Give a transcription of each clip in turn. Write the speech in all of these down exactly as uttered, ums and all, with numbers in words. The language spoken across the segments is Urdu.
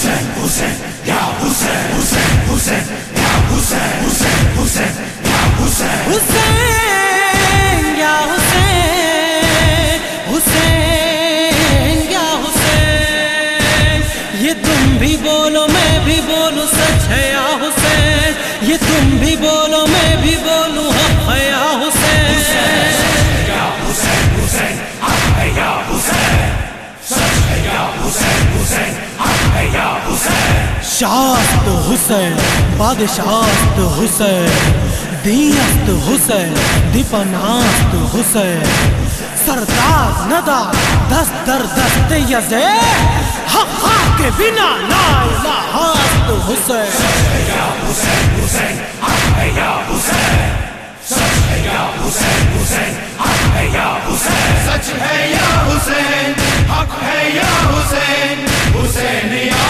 Hussein, Hussein, Ya Hussein, Hussein, Hussein, Ya Hussein, Hussein, Hussein, Ya Hussein, Hussein, Ya Hussein, Hussein, Ya Hussein. یہ تم بھی بولو میں بھی بولوں سچ ہے یا حسین، یہ تم بھی بولو میں بھی بولوں حق ہے یا حسین. Ya Hussein, Hussein, حق ہے یا حسین، سچ ہے یا حسین، حسین حق ہے یا حسین. شاست حسین، بادشاہست حسین، دینست حسین، دیپناست حسین، سردار ندا دست در دست یزے، حق کے بنا لا الہست حسین. یا حسین، حسین حق ہے یا حسین، سچ ہے یا حسین، حسین حق ہے یا حسین، سچ ہے یا حسین، حق ہے یا حسین، حسین یا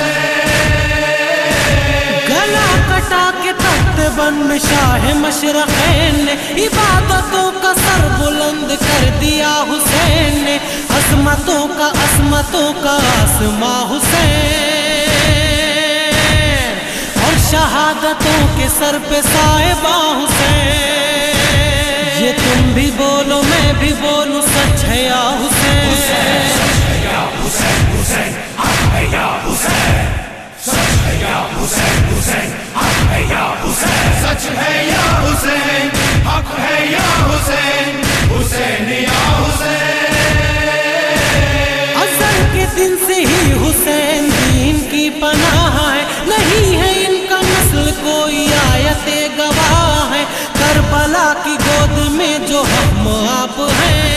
حسین. گلا کٹا کے تخت بن میں شاہ مشرقین نے عبادتوں کا سر بلند کر دیا حسین نے، عظمتوں کا عظمتوں کا آسماں حسین، اور شہادتوں کے سر پہ صاحباں حسین. یہ تم بھی بولو میں بھی بولوں سچ ہے یا حسین. یا حسین، حسین حق ہے یا حسین، سچ ہے یا حسین، حسین حق ہے یا حسین، سچ ہے یا حسین، حق ہے یا حسین، حسین یا حسین. ازل کے دن سے ہی حسین دین کی پناہ ہے، نہیں ہے ان کا نسل کوئی آیت گواہ ہے، کربلا کی گود میں جو ہم آپ ہیں،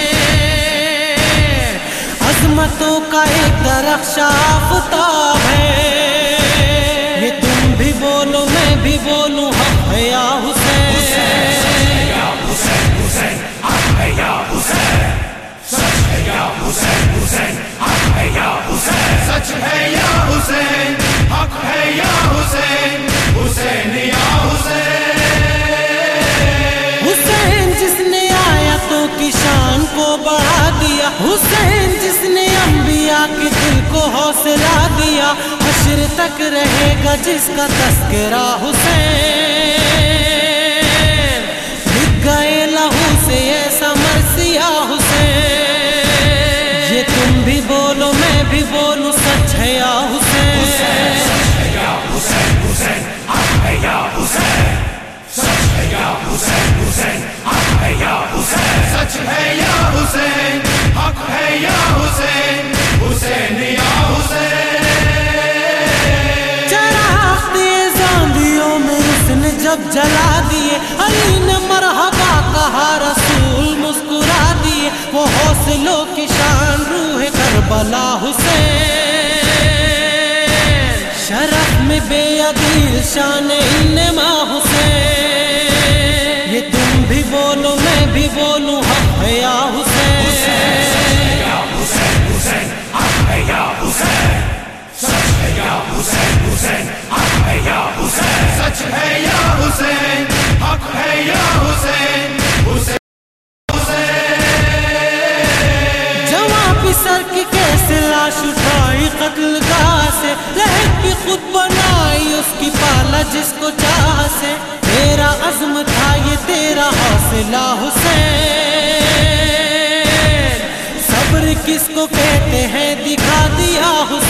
عظمتوں کا ایک درخت آفتاب ہے. یہ تم بھی بولو میں بھی بولوں حق ہے یا حسین. یا حسین، حسین حق ہے یا حسین، سچ ہے یا حسین، حسین حق ہے یا حسین، سچ ہے یا حسین، حق ہے یا حسین، حسین یا حسین. حسین جس نے آیتوں کی شان کو بڑھا دیا، حسین جس نے انبیاء کے دل کو حوصلہ دیا، حشر تک رہے گا جس کا تذکرہ حسین. بک گئے لہو سے ایسا مرثیہ حسین. یہ تم بھی بولو میں بھی بولوں سچ ہے یا حسین. یا حسین، حسین حق ہے یا حسین، سچ ہے یا حسین، حسین حق ہے یا حسین، سچ ہے یا حسین، حق ہے یا حسین، حسین یا حسین. چراغ تیز آندھیوں میں اس نے جب جلا دیے، علی نے مرحبا کہا رسول مسکرا دیے، وہ حوصلوں کی شان روح کربلا حسین، شرف میں بے عدل شان انما حسین. یہ تم بھی بولو میں بھی بولوں حق ہے یا حسین. یا حسین، حسین حق ہے یا حسین، سچ ہے یا حسین، حسین حق ہے یا حسین، سچ ہے یا حسین، حق ہے یا حسین، حسین حسین. جواں پسر کی کیسے لاش اٹھائی قتل گاہ سے، لہر کی خود بنائی اس کی پالا جس کو چاہ سے، تیرا عزم تھا یہ تیرا حوصلہ حسین، صبر کس کو کہتے ہیں دکھا دیا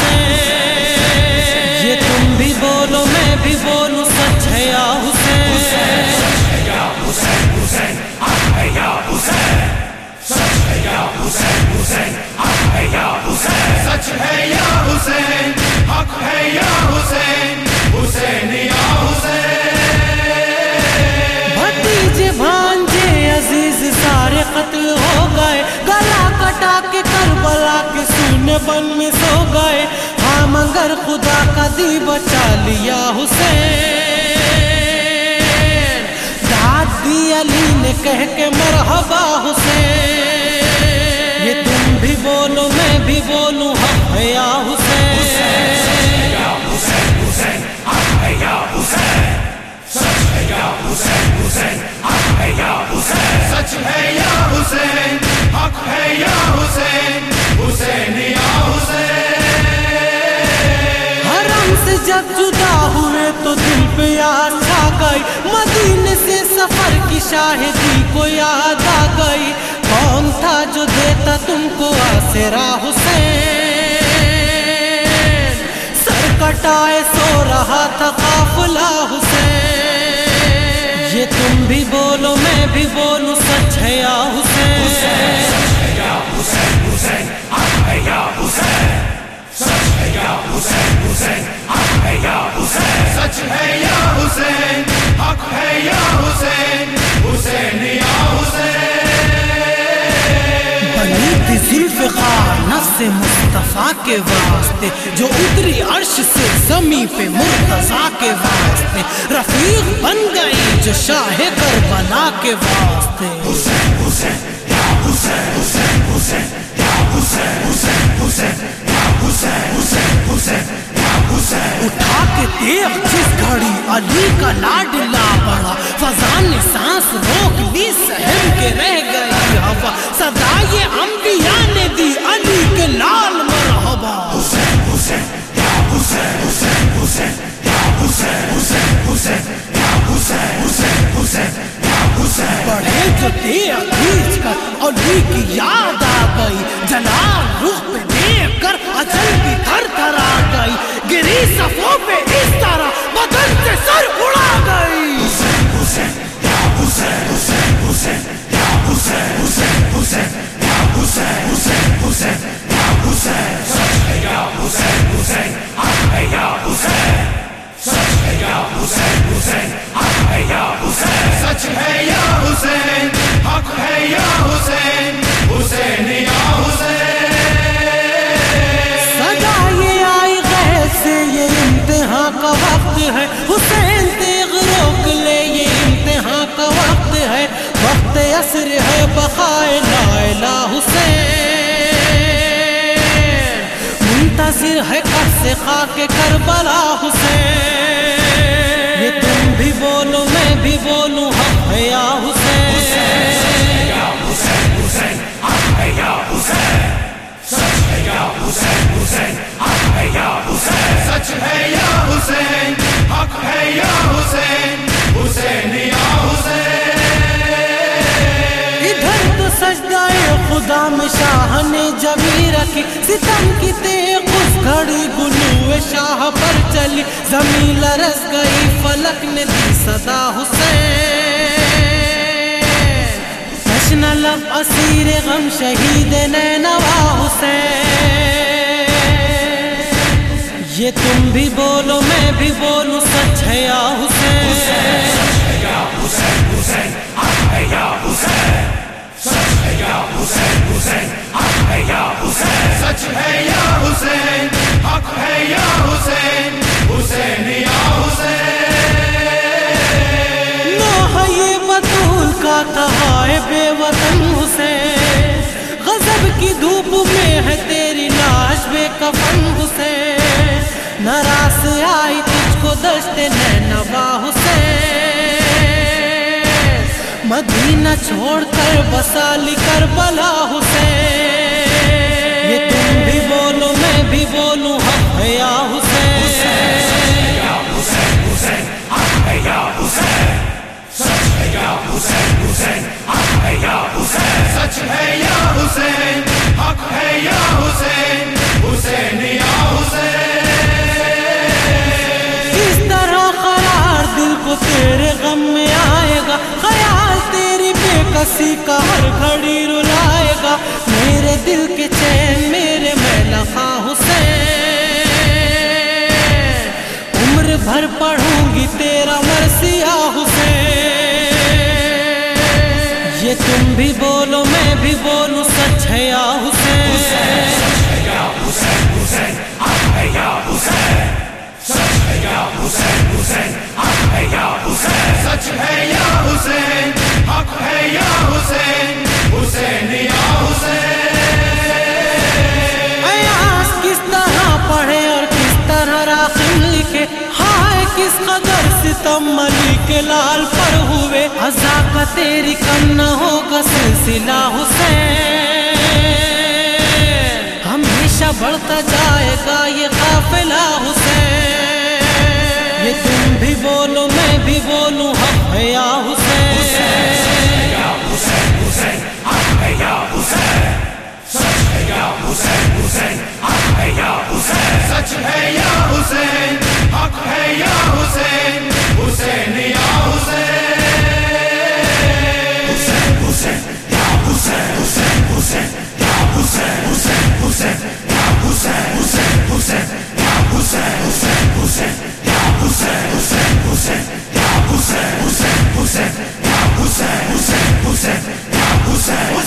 حسین. یہ تم بھی بولو میں بھی بولوں سچ ہے یا حسین. یا حسین، حسین حق ہے یا حسین، سچ ہے یا حسین، حسین حق ہے یا حسین، سچ ہے یا حسین، حق ہے یا حسین، حسین یا حسین. بھتیجے بھانجے عزیز سارے قتل ہو گئے، گلا کٹا کے کربلا کے سینے بن میں سو گئے، ہاں مگر خدا کا دی بچا لیا حسین. داد دی علی نے کہہ کے مرحبا حسین. یہ تم بھی بولو میں بھی بولوں حق ہے یا حسین. یا حسین، حسین حق ہے یا حسین، سچ ہے یا حسین، حسین حق ہے یا حسین، سچ ہے یا حسین، حق ہے یا حسین، حسین یا حسین. جب جدا ہوئے تو دل پہ یاد چھا گئی، مدینے سے سفر کی شاہدی کو یاد آ گئی، کون تھا جو دیتا تم کو آسرا حسین، سر کٹائے سو رہا تھا قافلہ حسین، یہ تم بھی بولو میں بھی بولوں سچ ہے یا حسین، سچ ہے یا حسین حسین حق ہے یا حسین، سچ ہے یا حسین حسین حق ہے یا حسین، سچ ہے یا حسین حق ہے یا حسین، حسین یا حسین، بنی تھی ذوالفقار نفس مصطفیٰ کے واسطے، جو اتری عرش سے زمین پہ مرتضیٰ کے واسطے، رفیق بن گئی جو شاہ کربلا کے واسطے، حسین حسین یا حسین حسین حسین یا حسین حسین حسین یا حسین حسین حسین یا حسین، اٹھا کے تیغ جس گھڑی علی کا لاڈلا بڑا، فضا نے سانس روک لی سہم کے رہ گئی ہوا، صدائے انبیاء نے دی علی کے لال مرحبا، حسین حسین یا حسین حسین حسین یا حسین حسین حسین یا حسین حسین حسین یا حسین، بڑھے جو تیغ کھینچ کر علی کی یاد آ گئی، جلال رخ پہ دیکھ کر اجل بھی تھر تھر آ گئی، گری صفوں پہ اس طرح بدن سے سر اڑا گئی، حسین حسین یا حسین حسین حسین یا حسین حسین حسین یا حسین حسین حسین یا حسین، سچ ہے یا حسین حسین حق ہے یا حسین، سچ ہے یا حسین حسین حق ہے یا حسین، سچ ہے یا حسین حق ہے یا حسین، حسین یا حسین، سدا یہ آئی غیر سے یہ امتحان کا وقت ہے، حسین تیغ روک لے یہ امتحان کا وقت ہے، وقت عصر ہے بقائے لا الہ حسین، منتظر ہے قرص خاک کربلا حسین، یہ تم بھی بولو میں بھی بولوں حق ہے یا حسین، یا حسین حسین حق ہے یا حسین، سچ ہے یا حسین حسین حق ہے یا حسین، سچ ہے یا حسین حق ہے یا حسین، حسین یا حسین، ادھر تو سجدہ خدا میں شاہ نے جبی رکھی، ستم کی تیغ اس گھڑی گلو شاہ پر چلی، زمین لرز گئی فلک نے دی صدا حسین، جشن لب اسیر غم شہید نینوا حسین، یہ تم بھی بولو میں بھی بولوں سچ ہے یا حسین، سچ ہے یا حسین حسین حق ہے یا حسین، سچ ہے یا حسین حسین حق ہے یا حسین، سچ ہے یا حسین حق ہے یا حسین، حسین یا حسین، نوح یہ بطول کا تہائے بے وطن حسین، غضب کی دھوپ میں ہے تیری لاش بے کفن حسین، نراس آئی تجھ کو دشت نینوا حسین، مدینہ چھوڑ کر بسالی کربلا حسین، یہ تم بھی بولو میں بھی بولوں حق ہے یا حسین، یا حسین حسین حق ہے یا حسین، سچ ہے یا حسین حسین حق ہے یا حسین، سچ ہے یا حسین حق ہے یا حسین، حسین یا حسین، اس طرح قرار دل کو تیرے غم میں آئے گا، خیال تیری بے کسی کا ہر گھڑی رلائے گا، میرے دل کے چین میرے میلخا حسین، عمر بھر پڑھوں گی تیرا مرثیہ حسین، یہ تم بھی بولو میں بھی بولوں سچ ہے یا حسین، سچ ہے یا حسین حسین حق ہے یا حسین، سچ ہے یا حسین حسین حق ہے یا حسین، سچ ہے یا حسین حق ہے یا حسین، حسین یا حسین، ایاس کس طرح پڑھے اور کس طرح راقم لکھے، ہائے کس قدر ستم علی کے لال پر ہوئے، عزا کا تیری کم نہ ہوگا سلسلہ حسین، ہمیشہ بڑھتا جائے گا یہ قافلہ حسین، حسین حق ہے یا حسین سچ ہے یا حسین حق ہے یا حسین حسین یا حسین حسین حسین یا حسین حسین حسین یا حسین حسین حسین یا حسین حسین حسین یا حسین حسین حسین یا حسین حسین حسین یا حسین حسین حسین یا حسین حسین حسین یا حسین